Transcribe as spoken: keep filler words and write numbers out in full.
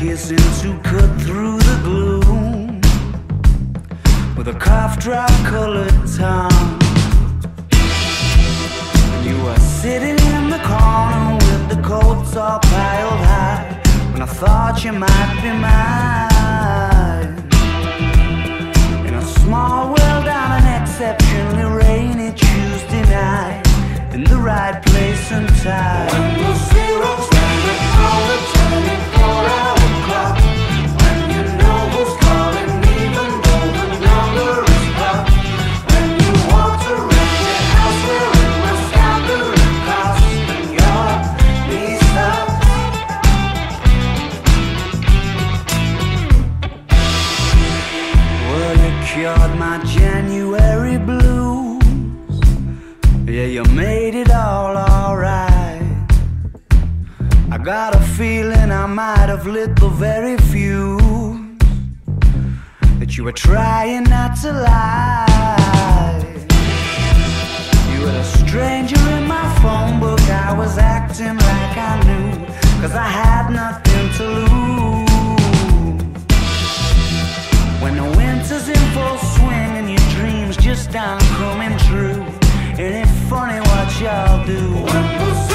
kissing to cut through the gloom with a cough drop colored tongue. You were sitting in the corner with the coats all piled high when I thought you might be mine. In a small world on an exceptionally rainy Tuesday night, in the right place and time. When the zero's standing on the twenty-four hour clock, when you know who's calling even though the number is blocked, when you walked around your house wearing a scattering cost and your knees stopped. Well, you cured my January blues. Yeah, you made it all alright. I got a feeling I might have lit the very fuse that you were trying not to lie. You were a stranger in my phone book. I was acting like I knew, cause I had nothing to lose. When the winter's in full swing and your dreams just aren't coming true, ain't it funny what y'all do?